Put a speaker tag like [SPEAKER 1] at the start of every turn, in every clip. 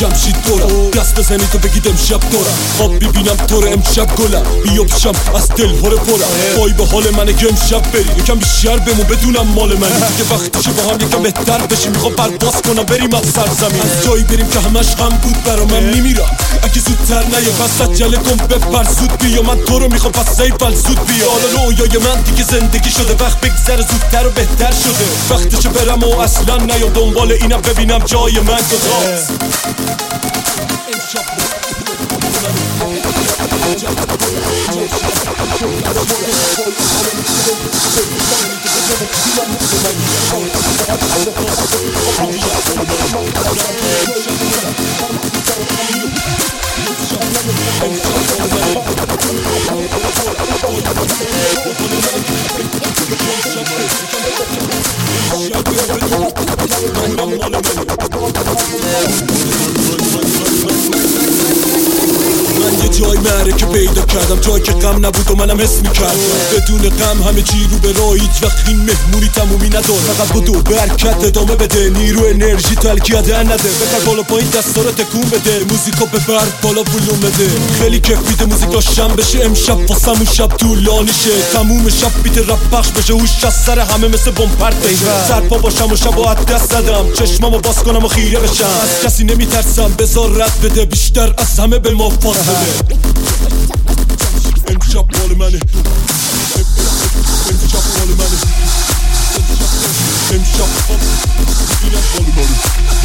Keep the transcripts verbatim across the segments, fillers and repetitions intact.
[SPEAKER 1] جمشید دورم، دست بزنی تو بگید امشب دورم. خواب ببینم طور امشب گلم، بیا پیشم از دل پر پرم. وای به حال منه که امشب بری یکم بیشتر بمون بدونم مال منی. دیگه وقتشه با هم یکم بهتر بشیم، میخوام پرواز کنم بریم از سرزمین. از جایی بریم که همش غم بود برا من میمیرم. اگه زودتر نیا پس عجله کن بپر زود بیا، من تو رو میخوام پس ایول زود بیا. حالا رویای من دیگه زندگی شده، وقت بگذره زودتر و بهتر شده. وقتشه برم و اصلا نیام دنبال اینم ببینم جای من کجاست. من یه جای معرکه پیدا کردم، جایی که غم نبود و منم حس میکردم. بدون غم همه چی رو به راه، هیچ وقت این مهمونی تمومی نداره. فقط بدو به حرکت ادامه بده، نیرو انرژی تلکیه در نده. بکر بالا پایین دستا رو تکون بده، موزیکو ببر بالا ولوم بده. خیلی کیف میده موزیک داشتم بشه، امشب واسمون شب طولانی شه. تموم شب بیت رپ پخش بشه، هوش از سر همه مثل بمب پرت بشه. سرپا باشم و شب و از دست زدم، چشمامو باز کنم و خیره بشم. از کسی نمیترسم بذار رد بده، بیشتر از همه به ما فاصله. امشب مال منه، امشب مال منه، امشب مال منه.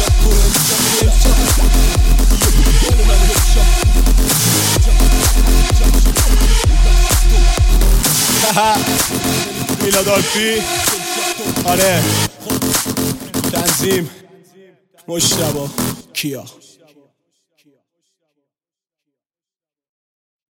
[SPEAKER 1] میلادالفی، آره، تنظیم مجتبی کیا.